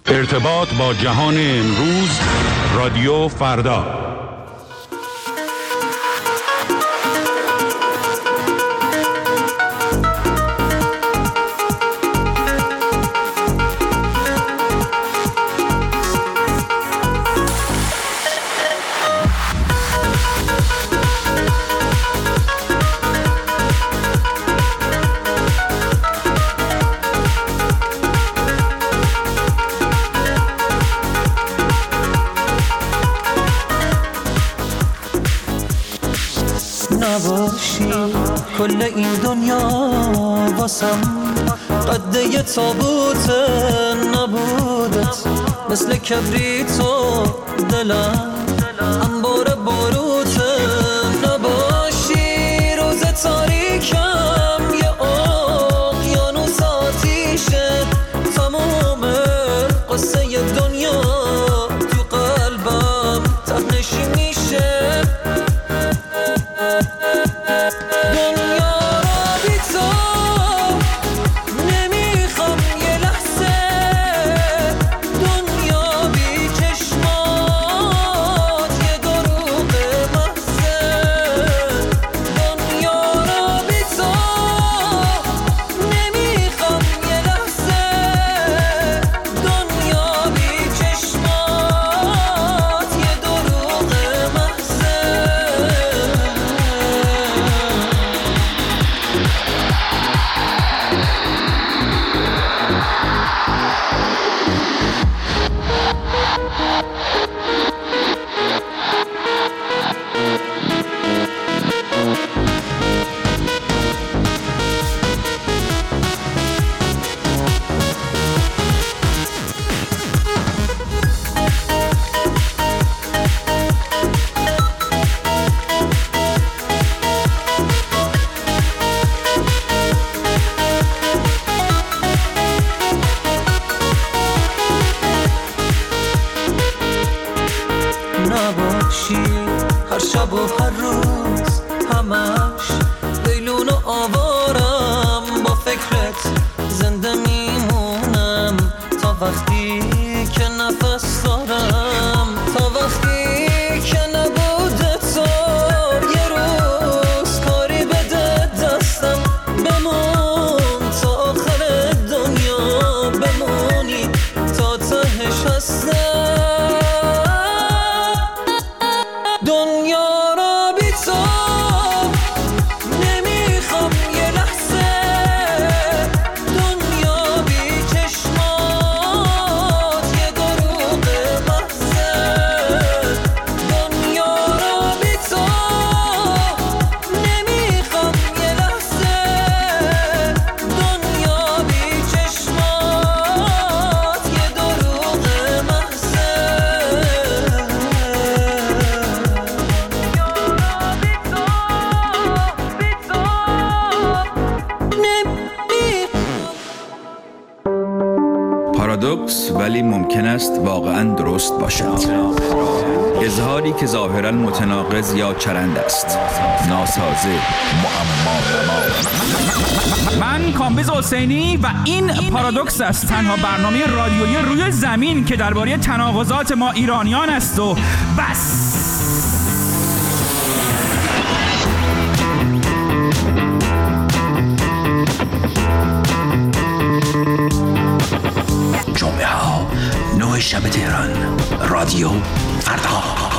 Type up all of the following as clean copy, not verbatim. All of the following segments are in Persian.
ارتباط با جهان امروز، رادیو فردا. نباشی کل این دنیا واسم قد یه تابوت نبودت، مثل کبریتو دلم انبار باروت. نباشی روز تاریکم یه اقیانوس آتیشه، تموم قصه دنیا تو قلبم تهنشی میشه. نباشی هر شب و هر روز همش لیلون و آوارم، با فکرت زنده میمونم تا وقتی که نفس دارم، تا وقتی که نبوده تو یه روز کاری بده دستم. بمون تا آخر دنیا، بمونی تا تهش هستم. دنیا را بی تو نمیخوام یه لحظه، دنیا بی چشمات یه دروغ محضه. دنیا را بی تو نمیخوام یه لحظه، دنیا بی چشمات یه دروغ محضه. پارادوکس ولی ممکن است واقعاً درست باشد. اظهاری که ظاهراً متناقض یا چرند است، ناسازه، معما. من کامبیز حسینی و این پارادوکس است، تنها برنامه رادیویی روی زمین که درباره تناقضات ما ایرانیان است و بس. جمعه ها 9 شب تهران، رادیو فردا.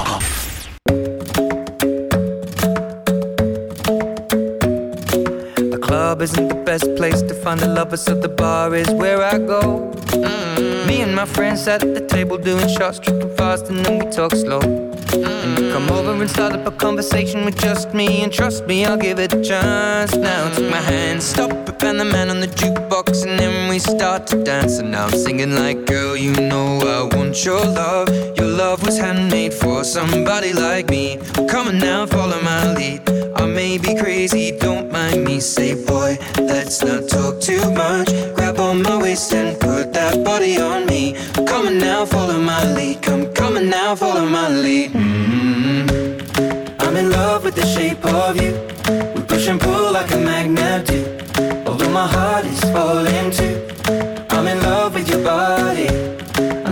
The club isn't the best place to find the lovers, so the bar is where I go. Me and my friends sat at the table doing shots, tripping fast, and then we talk slow. And you come over and start up a conversation with just me, and trust me, I'll give it a chance. Now take my hand, stop it, and the man on the jukebox, and then we start to dance. And now I'm singing like, girl, you know I want your love. Your love was handmade for somebody like me. Come on now, follow my lead. I may be crazy, don't mind me. Say, boy, let's not talk too much. Grab on my waist and put that body on me. Come on now, follow my lead. Come on now, follow my lead. I'm in love with the shape of you. We push and pull like a magnet do. Although my heart is falling too, I'm in love with your body.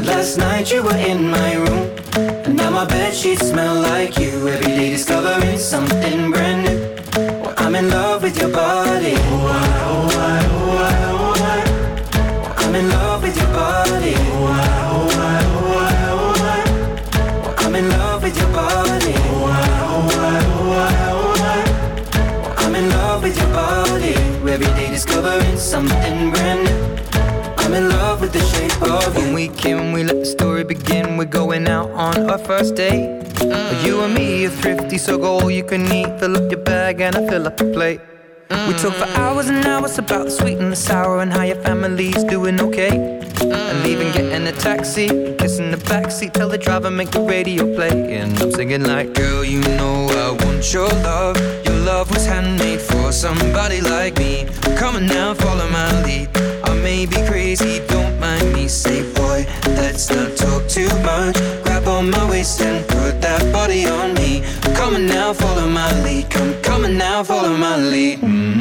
night you were in my room, and now my bedsheets smell like you. Every day discovering something brand new. Well, I'm in love with your body. Oh, I, oh, I, oh, I, oh, I. Well, I'm in love with your body. Oh, I, oh, I, oh, I, oh, I. Well, I'm in love with your body. Oh, I, oh, I, oh, I, oh, I. Well, I'm in love with your body. Every day discovering something brand new. I'm in love with the shape of you. When we came, we let the story begin. We're going out on our first date. You and me are thrifty, so go all you can eat. Fill up your bag and I fill up the plate. We talk for hours and hours about the sweet and the sour and how your family's doing okay. And leaving, getting a taxi, kissing the backseat, tell the driver make the radio play. And I'm singing like, girl, you know I want your love. Your love was handmade for somebody like me. Come on now, follow my lead. I may be crazy, don't mind me. Say, boy, let's not talk too much. Grab on my waist and put that body on me. Come on now, follow my lead. Come on now, follow my lead.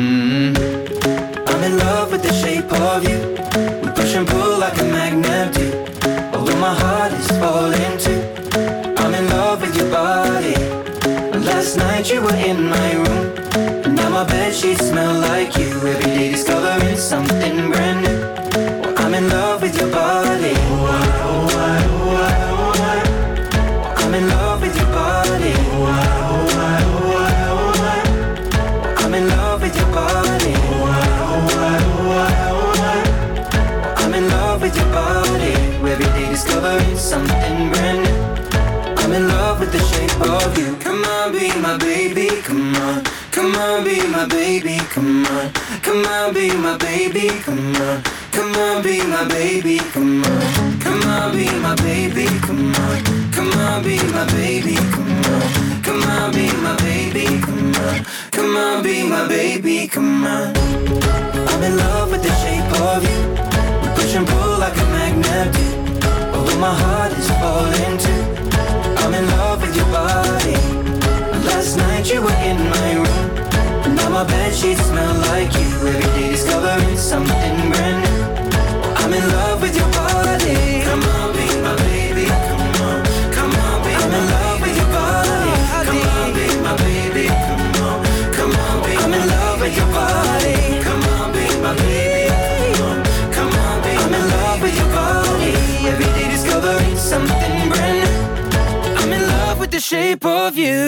I'm in love with the shape of you. We push and pull like a magnet do. Although my heart is falling too. I'm in love with your body. Last night you were in my room, and now my bedsheets smell like you. Every day discovering something brand new. Well, I'm in love with your body. Oh, I, oh, I, oh, I, oh, I. Well, I'm in love with your body. Oh, I, oh, I, oh, I, oh, I. Well, I'm in love with your body. Oh, I, oh, I, oh, I, oh, I. Well, I'm in love with your body. Every day discovering something brand new. I'm in love with the shape of you. Come on, be my baby, come on. Come on, be my baby, come on. Come on, be my baby, come on. Come on, be my baby, come on. Come on, be my baby, come on. Come on, be my baby, come on. Come on, be my baby, come on. Come on, be my baby, come on. I'm in love with the shape of you. We push and pull like a magnet do. Although my heart is falling too. I'm in love with your body. Last night you were in my room, and now my bedsheets smell like you. Every day discovering something brand new. I'm in love with your body. Come on, be my baby. Come on, come on, be I'm in love with your body. Come on, be my baby. Come on, come on, be I'm in love with your body. Come on, be my baby. Come on, come on, be I'm in love with your body. Every day discovering something brand new. I'm in love with the shape of you.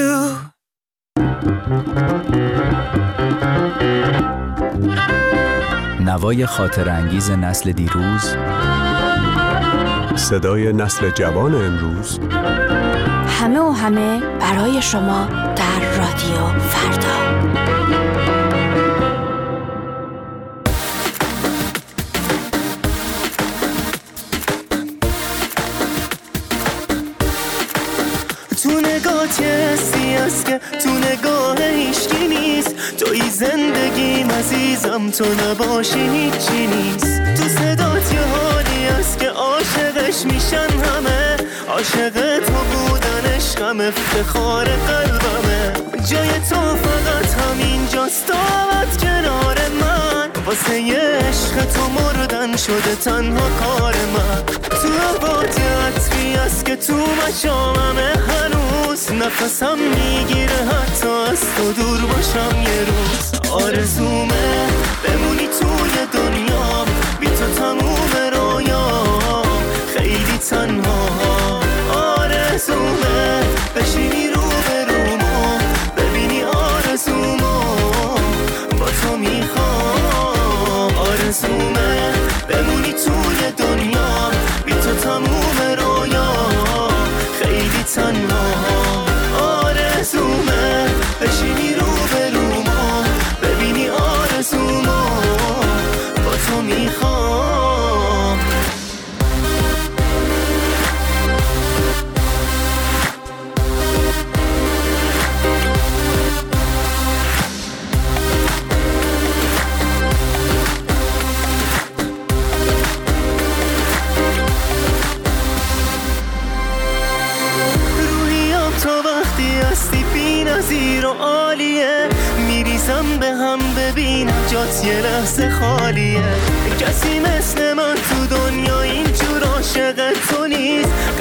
نوای خاطر انگیز نسل دیروز، صدای نسل جوان امروز، همه و همه برای شما در رادیو فردا. تو نگات یه حسی هست که تو نگاه هیچکی نیست. توی زندگیم عزیزم، تو نباشی هیچی نیست. تو صدات یه حالی هست که عاشقش میشن همه. عاشق تو بودن عشقم، افتخار قلبمه. جای تو فقط همینجاست، دعوت کنار من. واسه یه عشق تو مردن شده تنها کار من. تو عباد یه عطری هست که تو مشاممه هنوز. نفسم میگیره حتی از تو دور باشم یه روز. آرزومه بمونی توی دنیا، بی تو تموم رویام خیلی تنها. آرزومه بشینی رو به رومو، ببینی آرزومو با تو میخوام. آرزومه بمونی توی دنیا، بی تو تموم رویام خیلی تنها. آرزومه بشینی رو به رومو، ببینی آرزومو با تو میخوام. نظیر و عالیه، میریزم به هم ببینم جات یه لحظه خالیه. کسی مثل من تو دنیا اینجور عاشق تو نیست.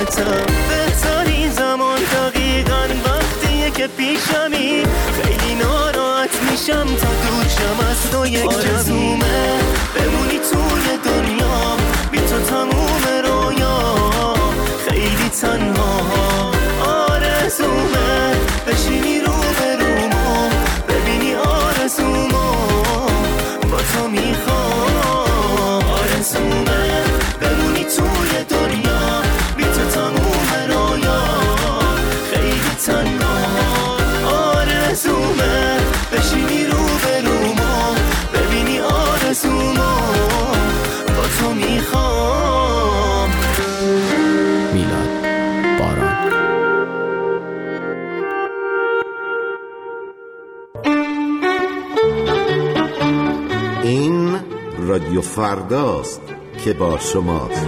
خدمتم. بهترین زمان دقیقاً وقتیه که پیشمی، خیلی ناراحت میشم تا دورشم از تو یک کمی. آرزومه بمونی توی دنیا، بی تو تموم رویا خیلی تنها. آرزومه بشینی رو به رومو، ببینی آرزومو با تو میخوام. آرزومه بمونی توی دنیا، بی تو تموم رویا خیلی تنها. آرزومه بشینی رو به رومو، ببینی آرزومو با تو میخوام. میلاد باران. این رادیو فرداست که با شماست.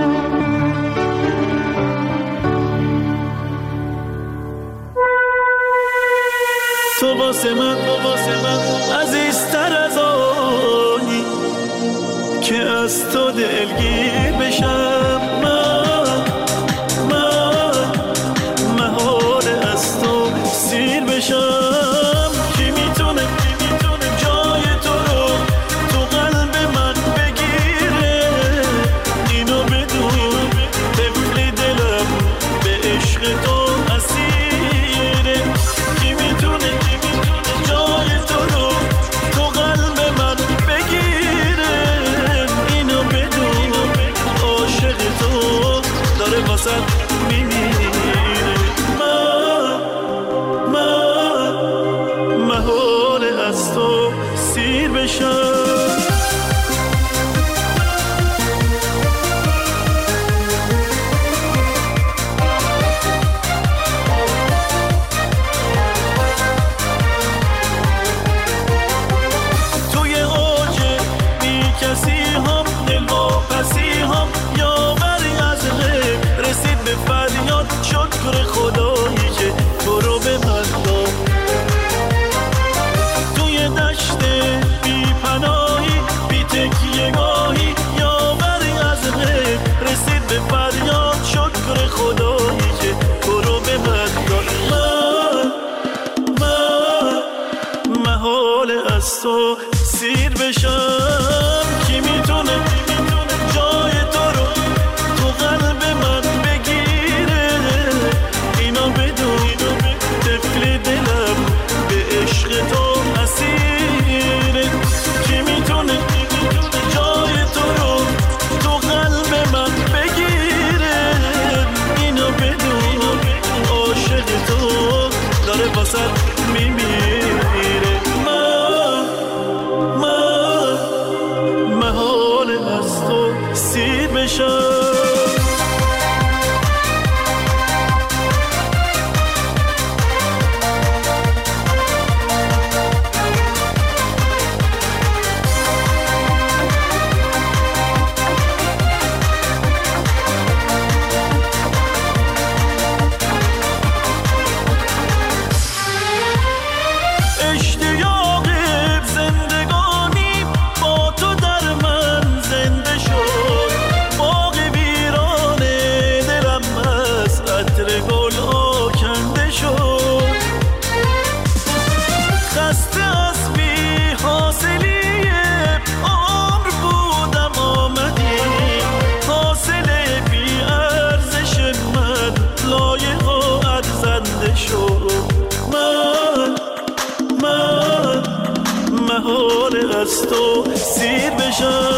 تو واسه من عزیزتر از آنی که از تو دلگیر بشم. من محال از تو سیر بشم. کی میتونه جای تو رو تو قلب من بگیره؟ اینو بدون طفل دلم به عشق تو اسیره. کی میتونه جای تو رو تو قلب من بگیره؟ اینو بدون عاشق تو داره واسه میمیره. من محال از تو سیر بشم. توی اوج بی کسی هم دل واپسی هم یاوری از غیب رسید به فریاد. شکر خدایی که تو رو به من داد. توی دشت بی پناهی بی تکیه گاهی یاوری از غیب رسید به فریاد. شکر خدایی که تو رو به من داد. من محال از تو سیر بشم. کی میتونه جای تو رو تو قلب من بگیره؟ اینا بدون طفل دلم به عشق تو اسیره. کی میتونه جای تو رو تو قلب من بگیره؟ اینا بدون عاشق تو داره واسه میمیره. من محال از تو سیر بشم. اشتیاق زندگانی با تو در من زنده شد. باغ ویران دلم از عطر گل آکنده شد. خسته از بی حاصلی عمر بودم آمدی. حاصل بی ارزش من لایق و ارزنده شد. من محال از تو سیر بشم.